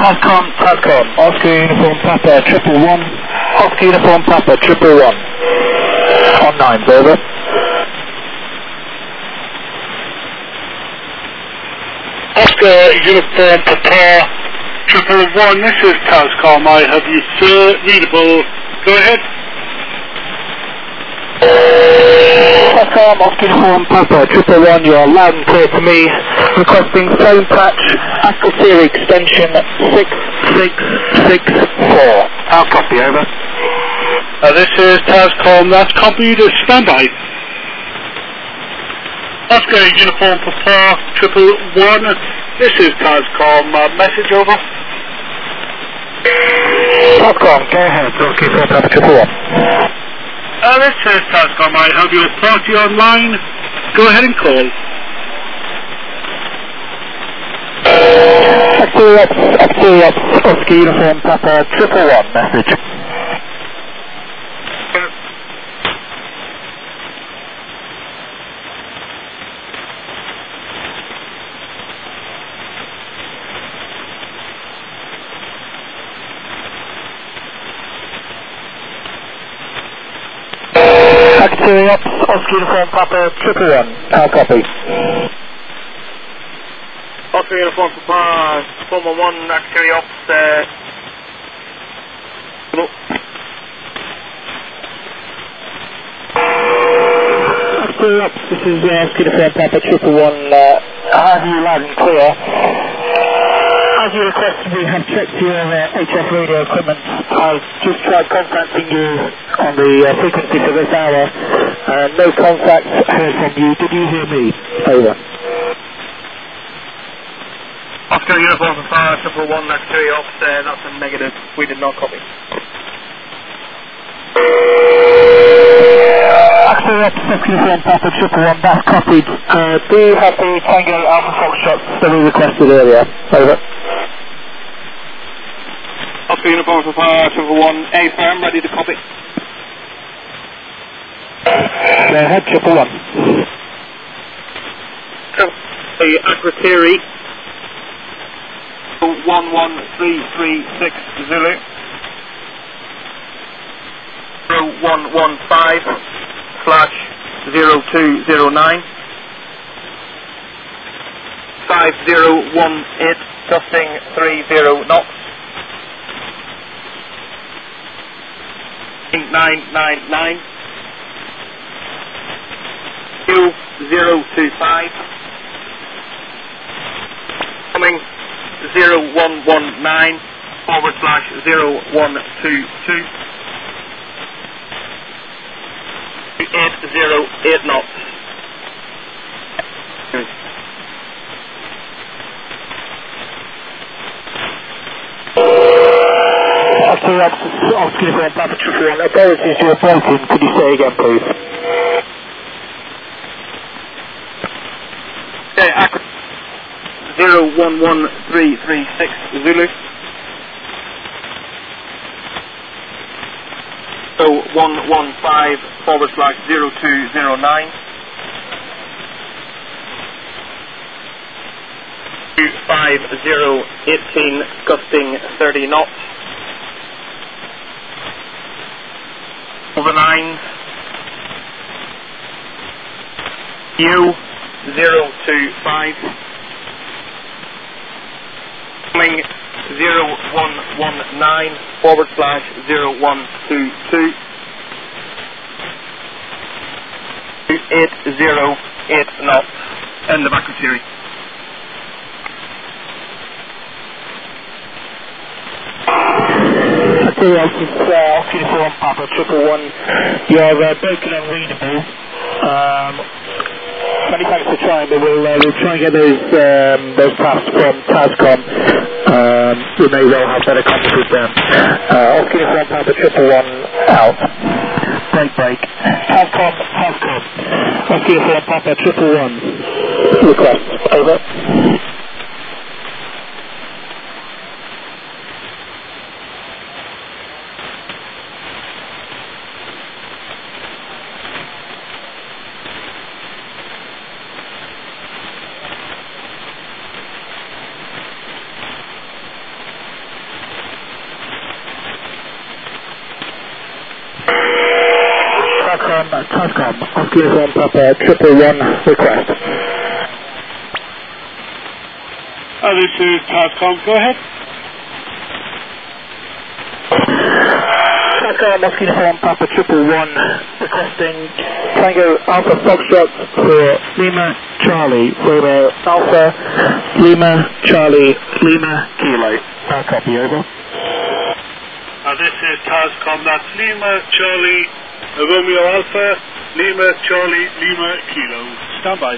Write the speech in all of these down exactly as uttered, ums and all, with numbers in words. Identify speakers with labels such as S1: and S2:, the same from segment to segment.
S1: Tascom, Tascom, Oscar Uniform Papa triple one, Oscar Uniform Papa triple one. On nines, over.
S2: Oscar Uniform Papa triple one, this is Tascom, I have you sir, readable, go ahead.
S1: Tascom, Oscar Uniform Papa triple one, you are loud and clear to me, requesting phone patch, Astral Theory extension six six six four. I'll copy, over.
S2: Uh, this is Tascom, that's copied, standby. Oscar Uniform Papa triple one, this is Tascom, uh, message over.
S1: Tascom, go ahead, Oscar Uniform Papa triple one.
S2: Uh, this is Tascom, I have your party online, go ahead and call.
S1: Actiops, Actiops, Oscar Uniform Papa triple one, message. Actiops, Oscar Uniform Papa triple one, I'll copy.
S3: Oscar Uniform Papa, four one one, Actiops, uh... hello.
S1: Actiops, this is uh, Oscar Uniform Papa triple one, uh, I have you loud and clear. As you requested, we have checked your uh, H F radio equipment. I've just tried contacting you on the uh, frequency for this hour. Uh, no contact heard from you. Did you hear me? Over.
S3: Oscar Uniform Papa triple one, Actiops, uh, that's a negative. We did not copy.
S1: Actiops, Oscar Uniform Papa triple one, that's copied. Uh, do you have the Tango Alpha Foxtrot that we requested earlier? Over.
S3: Oscar Uniform Papa triple one, A firm, ready to copy.
S1: Go ahead, triple one.
S3: The Aquateri, one one three three six Zulu, zero one one five slash zero two zero nine, five zero one eight, gusting three zero knots, nine nine nine, Q zero two five, coming zero one one nine forward slash zero one two two, eight zero eight knots.
S1: Actiops, Oscar Uniform Papa triple one, apologies, you're broken. Could you say again, please?
S3: Okay, Aqua zero one one three three six Zulu, so one one five forward slash zero two zero nine, five zero eighteen gusting thirty knots, over nine, U zero two five, coming zero one one nine forward slash zero one two two, eight zero eight knots, end of Aquateri.
S1: Actiops, uh, Oscar Uniform Papa triple one, you're uh, broken and readable. Um, many thanks for trying, but we'll, uh, we'll try and get those, um, those passed from Tascom. Um, we may well have better contact with them. Uh, Oscar Uniform Papa triple one, out. Break, break. Tascom, Tascom. Oscar Uniform Papa triple one, request, over. Tascom, Oscar Uniform Papa triple one request.
S2: Uh, this is Tascom, go ahead.
S1: Tascom, Oscar Uniform Papa triple one requesting Tango Alpha Foxtrot for Lima Charlie, Romeo Alpha, Lima Charlie, Lima Kilo. Uh, copy, over.
S2: Uh, this is Tascom, that's Lima Charlie, Romeo Alpha, Lima Charlie, Lima Kilo. Stand by.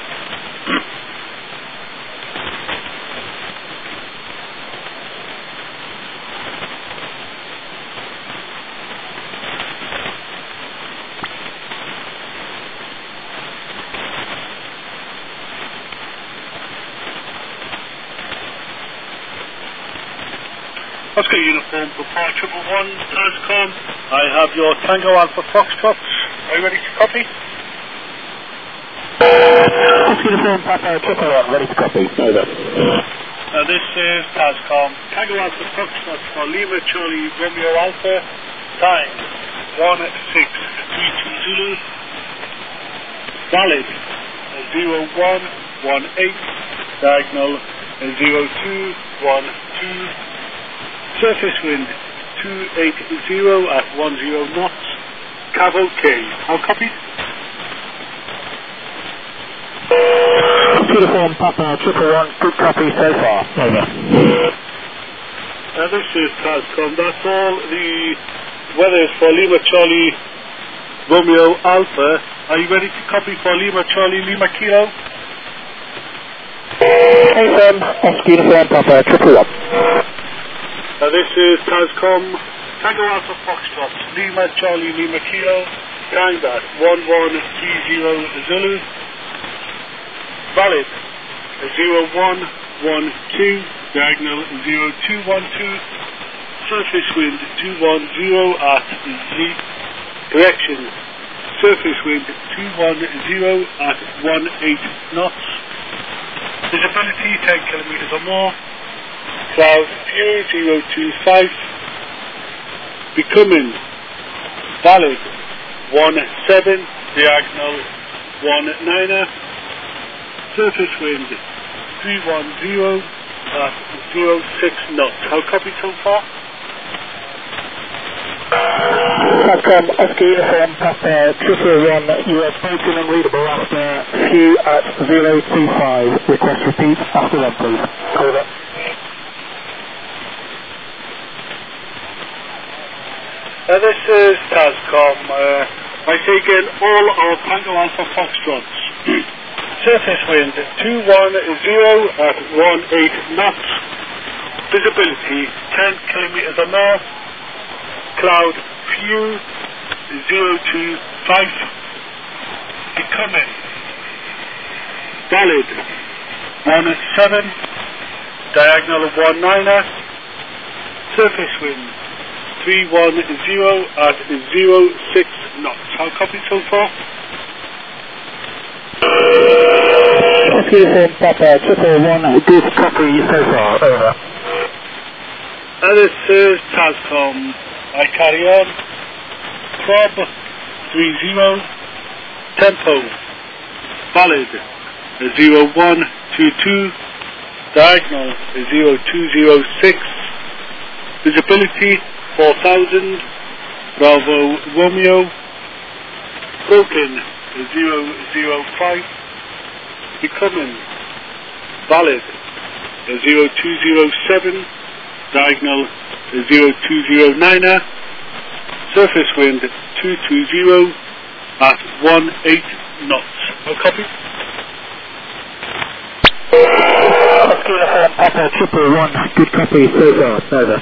S2: Oscar Uniform, Papa triple one, Tascom. I have your Tango Alpha Foxtrot. Are you ready to copy?
S1: Oscar Uniform Papa triple one, ready to copy. Over.
S2: Uh, this is Tascom, Tango Alpha Foxtrot for Lima Charlie Romeo Alpha. Time one six three two Zulu. Valid zero one one eight. Diagonal zero two one two. Surface wind two eighty at ten knots. Cavo K. How copy?
S1: Uniform Papa triple one, good copy so far. Over.
S2: Uh, this is Tascom. That's all the weather is for Lima Charlie Romeo Alpha. Are you ready to copy for Lima Charlie Lima Kilo?
S1: Hey Sam, Oscar Uniform Papa triple one.
S2: Uh, this is Tascom, Tango Alpha Foxtrot, Lima Charlie Lima Kilo, timed at one one three zero Zulu, valid zero one one two, diagonal zero two one two, surface wind two one zero at Z, direction, surface wind two one zero at eighteen knots, visibility ten kilometers or more, cloud few zero two five, becoming valid one seven, diagonal one niner, surface wind three one zero at zero six knots. How copy so far?
S1: Tascom, Oscar Uniform Papa triple one, you are spoken and readable after few at zero two five. Request repeat after that please. Over.
S2: Uh, this is Tascom. Uh, I say again, all our Tango Alpha Foxtrots. Surface wind two one zero at eighteen knots. Visibility ten kilometers or more. Cloud few zero two five. Becoming valid one seven. Diagonal one niner. Surface wind three one zero at zero six knots. How copy so far?
S1: Oscar Uniform Papa triple one, good copy so far. Over.
S2: And this is Tascom. I carry on. Prob three zero. Tempo valid zero one two two. Diagonal zero two zero six. Visibility four thousand, Bravo Romeo, broken zero zero five, becoming valid zero two zero seven, diagonal zero two zero niner, surface wind two two zero at eighteen knots. No copy?
S1: Oscar Uniform Papa triple one, good copy so far. Over.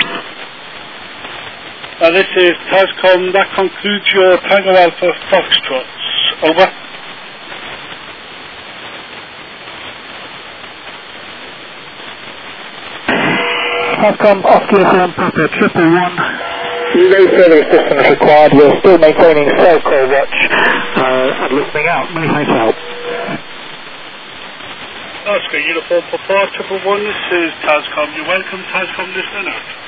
S2: Uh, this is Tascom. That concludes your Tango Alpha Foxtrots. Over.
S1: Tascom, Oscar Uniform Papa triple one. No further assistance required. We're still maintaining cell call watch uh, and listening out. Many thanks for help.
S2: Oscar Uniform Papa triple one. This is Tascom. You're welcome, Tascom listening out.